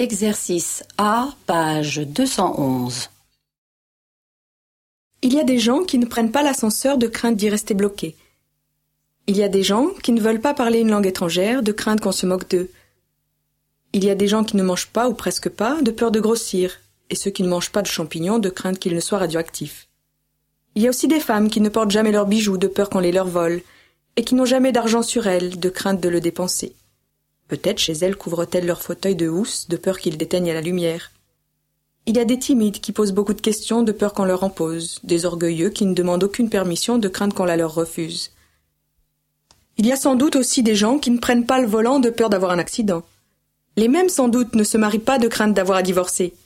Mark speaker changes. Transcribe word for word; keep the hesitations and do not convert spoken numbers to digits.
Speaker 1: Exercice A, page deux cent onze.
Speaker 2: Il y a des gens qui ne prennent pas l'ascenseur de crainte d'y rester bloqués. Il y a des gens qui ne veulent pas parler une langue étrangère de crainte qu'on se moque d'eux. Il y a des gens qui ne mangent pas ou presque pas de peur de grossir, et ceux qui ne mangent pas de champignons de crainte qu'ils ne soient radioactifs. Il y a aussi des femmes qui ne portent jamais leurs bijoux de peur qu'on les leur vole, et qui n'ont jamais d'argent sur elles de crainte de le dépenser. Peut-être chez elles couvrent-elles leur fauteuil de housse de peur qu'ils déteignent à la lumière. Il y a des timides qui posent beaucoup de questions de peur qu'on leur en pose, des orgueilleux qui ne demandent aucune permission de crainte qu'on la leur refuse. Il y a sans doute aussi des gens qui ne prennent pas le volant de peur d'avoir un accident. Les mêmes sans doute ne se marient pas de crainte d'avoir à divorcer.